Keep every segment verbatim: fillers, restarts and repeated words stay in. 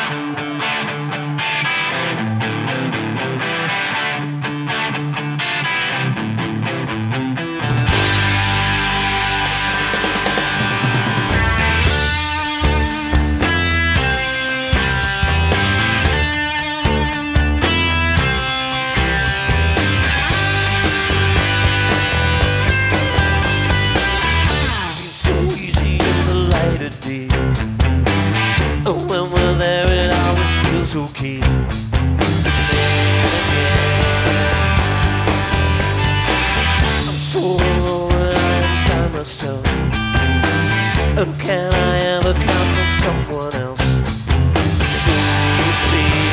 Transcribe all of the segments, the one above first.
When we're there, it always feels okay. I'm so alone and I'm by myself. And can I ever count on someone else? So you see,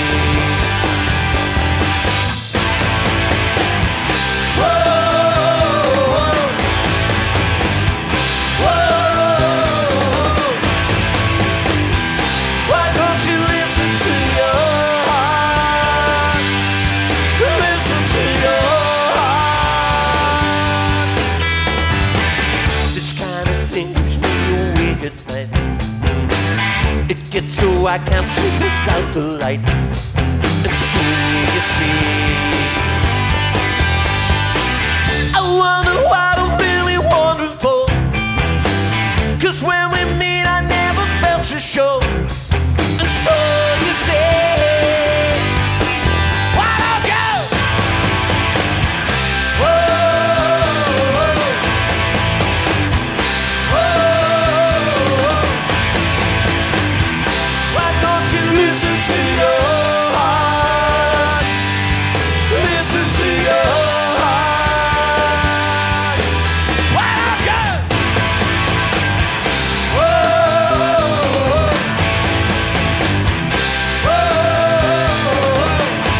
so I can't sleep without the light. And so you see, I wonder what I'm really wondering for. Cause when we meet I never felt so sure. And so you say, why don't you? Whoa, whoa, why don't you listen to your heart? Listen to your heart. Why don't you? Whoa, whoa.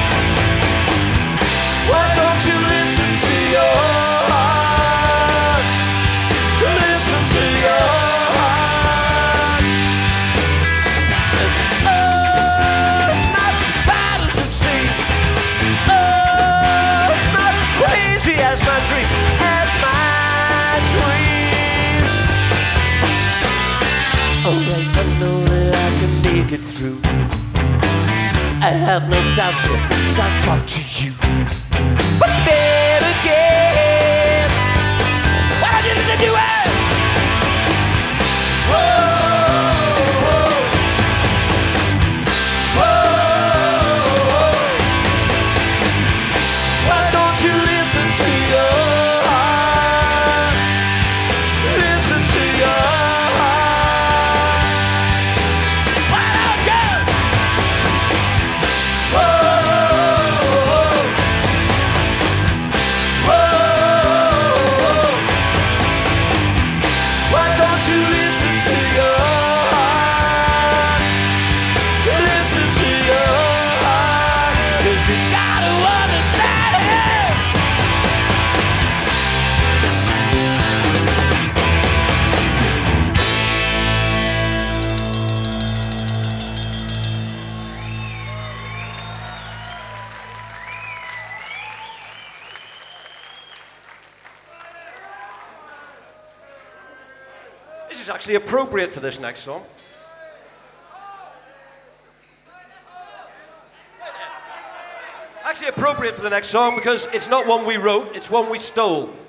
Why don't you listen to your heart? Listen to your heart. Oh, it's not as bad as it seems. Oh, it's not as crazy as my dreams, as my dreams. Alright, I know that I can make it through. I have no doubts yet as I talk to you. But then again, why don't you listen to it? Whoa, whoa. Why don't you listen to your heart? Listen to your heart. Why don't you? Whoa, whoa. Why don't you listen to your heart? Listen to your heart. 'Cause you gotta understand it. This is actually appropriate for this next song. Actually appropriate for the next song because it's not one we wrote, it's one we stole.